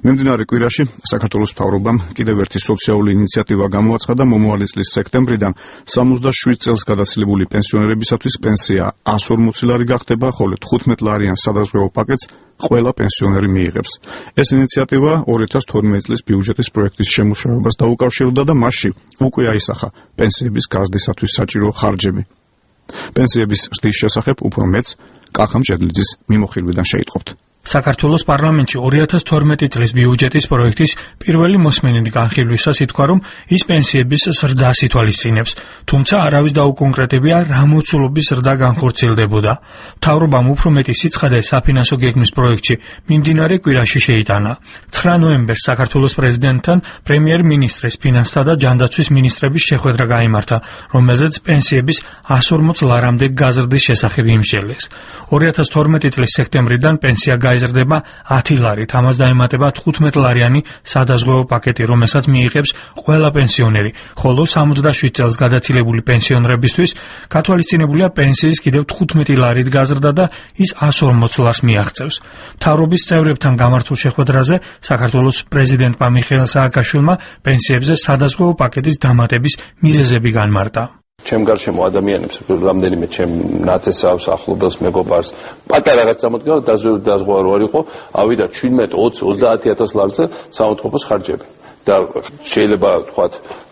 მიმდინარე კვირაში საქართველოს მთავრობამ კიდევ ერთი სოციალური ინიციატივა გამოაცხადა მომავალი წლის სექტემბრიდან 67 წელს გადასილებული პენსიონერებისათვის პენსია 140 ლარი გახდება, ხოლო 15 ლარიან სადაზღვევო პაკეტს ყველა პენსიონერი მიიღებს. ეს ინიციატივა 2012 წლის ბიუჯეტის პროექტის შემუშავებას დაუკავშირდა და მასში უკვე აისახა პენსიების გაზრდისათვის საჭირო ხარჯები. პენსიების ზრდის შესახებ უფრო მეც კახა მჭედლიძის მიმოხილვიდან შეიტყობთ. საქართველოს პარლამენტში 2012 წლის ბიუჯეტის პროექტის პირველი მოსმენით განხილვისას ითქვა, რომ ის პენსიების ზრდას ითვალისწინებს, თუმცა არავის დაუკონკრეტებია რა მოცულობის ზრდა განხორციელდებოდა. მთავრობამ უფრო მეტი სიცხადე საფინანსო გეგმის პროექტში მიმდინარე კვირაში შეიტანა. 9 ნოემბერს საქართველოს პრეზიდენტთან პრემიერ-მინისტრის, ფინანსთა და ჯანდაცვის მინისტრების შეხვედრა გაიმართა, რომელზეც პენსიების 140 ლარამდე გაზრდის შესახებ იმსჯელეს. 2012 წლის სექტემბრიდან პენსია გაიზრდება 10 ლარით, ამას დაემატება 15 ლარიანი სადაზღვევო პაკეტი, რომელსაც მიიღებს ყველა პენსიონერი, ხოლო 67 წელს გადაცილებული პენსიონერებისთვის გათვალისწინებულია პენსიის კიდევ 15 ლარით გაზრდა და ის 140 ლარს მიაღწევს. მთავრობის წევრებთან გამართულ შეხვედრაზე საქართველოს პრეზიდენტმა მიხეილ სააკაშვილმა პენსიებზე სადაზღვევო პაკეტის დამატების მიზეზები განმარტა. ჩემ გარშემო ადამიანებს, რამდენიმე ჩემ ნათესავს, ახლობელს, მეგობარს, პატარა რაღაც წამოდგება დაზღვევა რო არ იყო, ავიდა 17, 20, 30000 ლარზე საავადმყოფოს ხარჯები. და შეიძლება თქვათ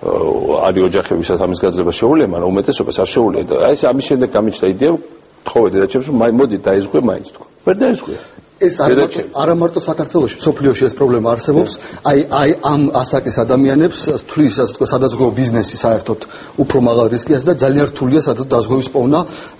არის ოჯახებისაც ამის გაძლება შეუძლია, მაგრამ უმეტესობას არ შეუძლია და აი ეს ამის შემდეგ გამიჩნდა იდეა, თხოვე დედაჩემს, რომ მოდი დაიზღვე მაინც თქვა. ვერ დაიზღვია. ეს არა მარტო საქართველოში, სოფლიოში ეს პრობლემა არსებობს. აი ამ ასაკის ადამიანებს თulis ასე თქვა სადაზღვევო ბიზნესი საერთოდ უფრო მაღალ რისკიას და ძალიან რთულია საერთოდ დაზღვევის პოვნა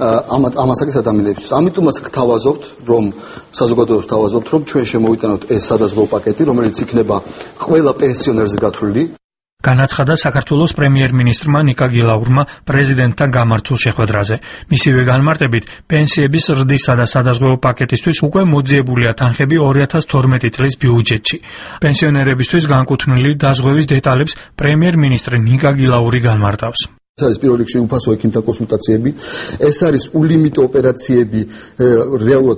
ამ ასაკის ადამიანებს. ამიტომაც გთავაზობთ, რომ საზოგადოებას გთავაზობთ, რომ ჩვენ შემოვიტანოთ ეს სადაზღვევო პაკეტი, რომელიც იქნება ყველა პენსიონერზე გათვლილი. განაცხადა საქართველოს პრემიერ-მინისტრმა ნიკა გილაურმა პრეზიდენტთან გამართულ შეხვედრაზე. მისივე განმარტებით, პენსიების ზრდისა და სადაზღვევო პაკეტისთვის უკვე მოძიებულია თანხები 2012 წლის ბიუჯეტში. პენსიონერებისთვის განკუთვნილი დაზღვევის დეტალებს პრემიერ-მინისტრი ნიკა გილაური განმარტავს. ეს არის პირველ რიგში უფასო ექიმთა კონსულტაციები, ეს არის ულიმიტო ოპერაციები რეალურად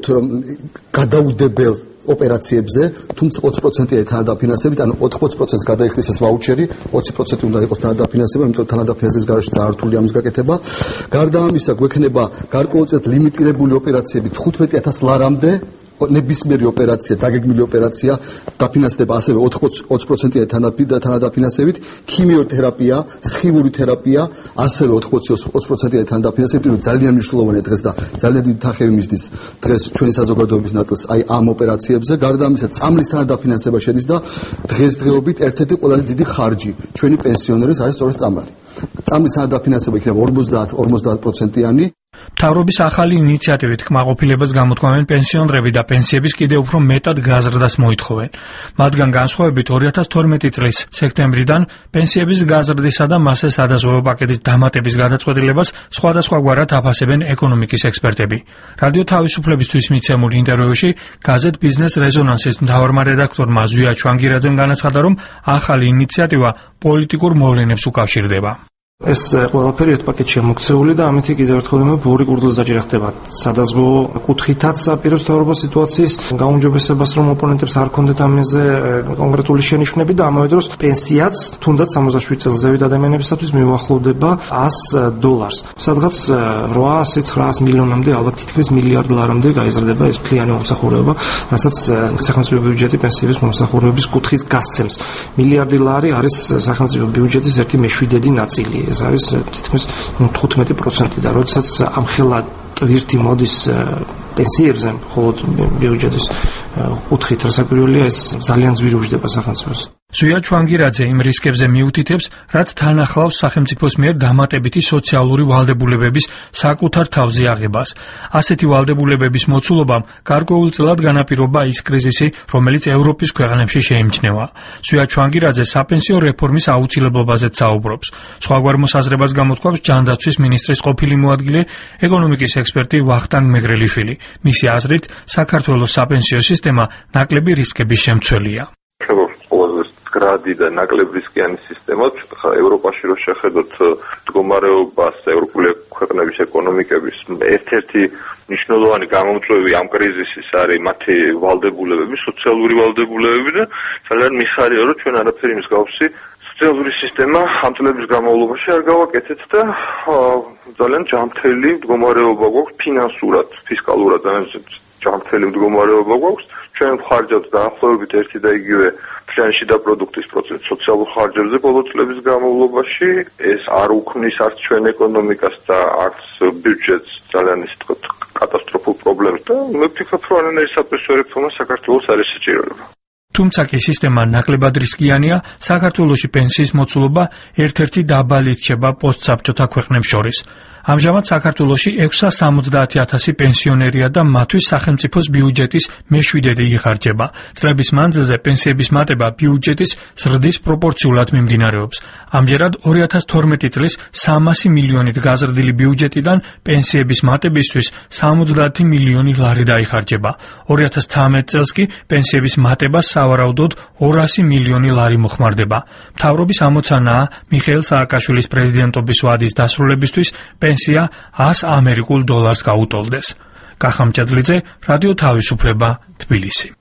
გადაუდებელ ოპერაციებზე, თუმცა 20%-ია თანადაფინანსებით, ანუ 80%-ს გადაიხდის ეს ვაუჩერი, 20% უნდა იყოს თანადაფინანსება, იმიტომ რომ თანადაფინანსების გარშე ძალიან რთულია ამის გაკეთება. გარდა ამისა, გვექნება გარკვეულწილად ლიმიტირებული ოპერაციები 15000 ლარამდე, ნებისმიერი ოპერაცია, დაგეგმილი ოპერაცია, დაფინანსდება ასევე 20%-ია თანადაფინანსებით, ქიმიოთერაპია, სხივური თერაპია, ასევე 20%-ია თანადაფინანსებით, რომ ძალიან მნიშვნელოვანია დღეს და ძალიან დიდი თანხები მისდის დღეს ჩვენი საზოგადოების ნაწილს აი ამ ოპერაციებზე. გარდა ამისა, წამლის თანადაფინანსება შედის და დღესდღეობით ერთ-ერთი ყველაზე დიდი ხარჯი ჩვენი პენსიონერის არის სწორედ წამალი. წამლის თანადაფინანსება იქნება 50%-იანი. მთავრობის ახალი ინიციატივით კმაყოფილებას გამოთქვამენ პენსიონერები და პენსიების კიდევ უფრო მეტად გაზრდას მოითხოვენ. მათგან განსხვავებით 2012 წლის სექტემბრიდან პენსიების გაზრდისა და მასზე სადაზღვევო პაკეტის დამატების გადაწყვეტილებას სხვადასხვაგვარად აფასებენ ეკონომიკის ექსპერტები. რადიო თავისუფლებისთვის მიცემულ ინტერვიუში გაზეთ ბიზნეს რეზონანსის მთავარმა რედაქტორმა ზვია ჩვანგირაძემ განაცხადა, რომ ახალი ინიციატივა პოლიტიკურ მოვლენებს უკავშირდება. ეს ყველაფერი ერთ პაკეტშია მოქცეული და ამით კიდევ ერთხელ ორი კურდღელზაჭერა ხდება. სადაზღვევო კუთხითაც აპირებს მთავრობა სიტუაციის გაუმჯობესებას, რომ ოპონენტებს არ ქონდეთ ამაზე კონკრეტული შენიშვნები და ამავე დროს პენსიაც თუნდაც 67 წელს ზევით ადამიანებისათვის მიუახლოვდება $100. სადღაც 800-900 მილიონამდე, ალბათ თითქმის მილიარდ ლარამდე გაიზრდება ეს მთლიანი მომსახურება, რასაც სახელმწიფო ბიუჯეტი პენსიების მომსახურების კუთხით გასცემს. მილიარდი ლარი არის სახელმწიფო ბიუჯეტის 1/7 ნაწილი. ეს არის თითქმის 15% და როდესაც ამხელა ტვირთი მოდის პენსიებზე, მხოლოდ ბიუჯეტის კუთხით, რასაკვირველია, ეს ძალიან ძვირუჟდება სახელმწიფოს. ზვია ჩვანგირაძე იმ რისკებზე მიუთითებს, რაც თან ახლავს სახელმწიფოს მიერ დამატებითი სოციალური ვალდებულებების საკუთარ თავზე აღებას. ასეთი ვალდებულებების მოცულობამ გარკვეულწილად განაპირობა ის კრიზისი, რომელიც ევროპის ქვეყნებში შეიმჩნევა. ზვია ჩვანგირაძე საპენსიო რეფორმის აუცილებლობაზეც საუბრობს. სხვაგვარ მოსაზრებას გამოთქვამს ჯანდაცვის მინისტრის ყოფილი მოადგილე, ეკონომიკის ექსპერტი ვახტანგ მეგრელიშვილი. მისი აზრით, საქართველოს საპენსიო სისტემა ნაკლები რისკების შემცველია. მდგრადი და ნაკლებ რისკიანი სისტემა. ევროპაში რო შეხედოთ მდგომარეობას ევროპული ქვეყნების ეკონომიკების ერთ-ერთი მნიშვნელოვანი გამომწვევი ამ კრიზისის არის მათი ვალდებულებები, სოციალური ვალდებულებები და ძალიან მიხარია რომ ჩვენ არაფერი მსგავსი სოციალური სისტემა ამ წლების განმავლობაში არ გავაკეთეთ და ძალიან ჯანმრთელი მდგომარეობა გვაქვს ფინანსურად, ფისკალურად ჯანმრთელი მდგომარეობა გვაქვს. ჩვენ ხარჯავთ დაახლოებით ერთი და იგივე შიდა პროდუქტის პროცენტ სოციალურ ხარჯებზე ბოლო წლების განმავლობაში. ეს არ უქმნის არც ჩვენ ეკონომიკას და არც ბიუჯეტს ძალიან ისე თქვა კატასტროფულ პრობლემებს და მე ვფიქრობ რომ არანაირი საპრესო რეფორმა საქართველოს არ ესაჭიროება. თუმცა კი სისტემა ნაკლებად რისკიანია, საქართველოში პენსიის მოცულობა ერთ-ერთი დაბალი რჩება პოსტსაბჭოთა ქვეყნებს შორის. ამჟამად საქართველოში 670,000 პენსიონერია და მათთვის სახელმწიფოს ბიუჯეტის მე-7 იხარჯება. წლების მანძილზე პენსიების მატება ბიუჯეტის ზრდის პროპორციულად მიმდინარეობს. ამჯერად 2012 წლის 300 მილიონით გაზრდილი ბიუჯეტიდან პენსიების მატებისთვის 70 მილიონი ლარი დაიხარჯება. 2013 წელს კი პენსიების მატება სავარაუდოდ 200 მილიონი ლარი მოხმარდება. მთავრობის ამოცანაა მიხეილ სააკაშვილის პრეზიდენტობის ვადის დასრულებისთვის პენსია 100 ამერიკულ დოლარს გაუტოლდეს. კახა მჭედლიძე, რადიო თავისუფლება, თბილისი.